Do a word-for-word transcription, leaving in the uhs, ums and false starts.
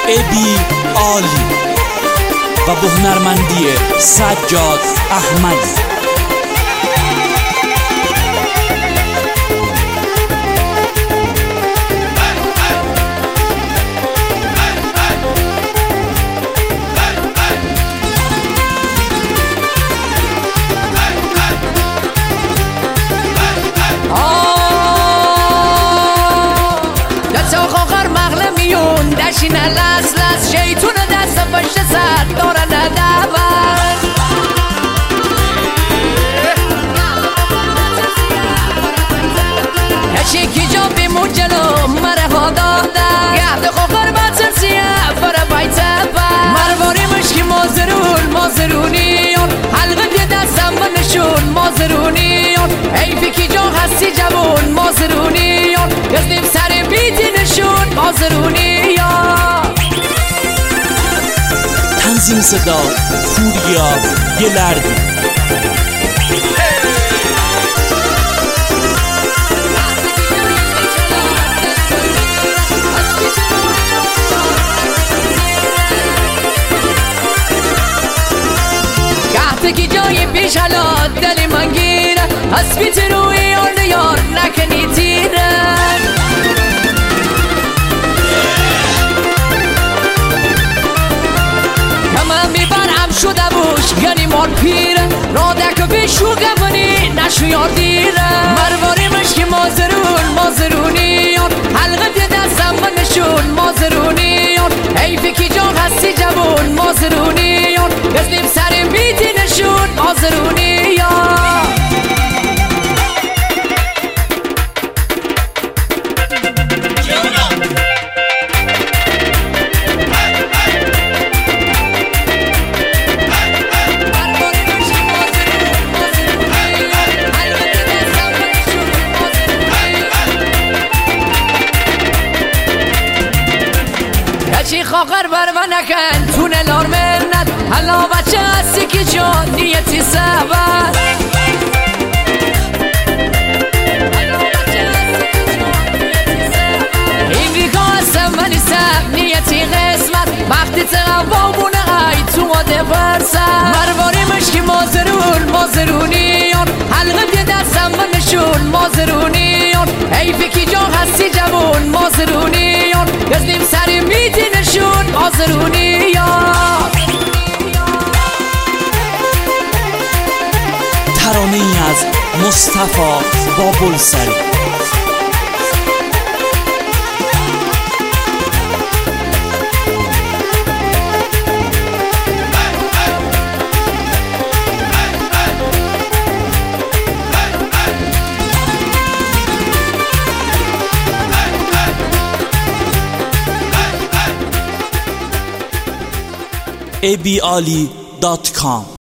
ابی عالی و به هنرمندی سجاد احمدی. دشین لس لس شیطون دست پشت سر داره ندور هشکی جا بیمون جلو مره ها داده گهد خوخر بطر سیه بره بایته بر مرواری مشکی مازرون مازرونیون حلقه دی دستم بنشون مازرونیون ای فکی جا هستی جوون مازرونیون گزنیم سر بیتی نشون مازرونیون. تنظیم صدا فوریا گلردی. گهتکی جای پیش حالات دلی من گیره اسبیت روی یار یار نکنی تیره شده بوش یعنی مار پیره رادک بیشو گمانی نشو یار دیره مرواری مشکی مازرون مازرونیون حلقه دی دستم بنشون مازرونیون ای فکی جا هستی جوون مازرونیون گزنیم سریم بیتی نشون مازرونیون. چی خاخر بر من نکن تونه لار منت حالا بچه هستی که جان نیتی سبر این ریگا هستم ولی سب نیتی قسمت وقتی تقوام بونه ای تو ماده برسم مرواری مشکی مازرون مازرونیون حلقه دی دستم بنشون مازرونیون ای فکی جا هستی جوون مازرونیون گزنیم سری میتی نشون مازرونیون. ترانه ای از مصطفی بابلسری. ابی عالی دات کام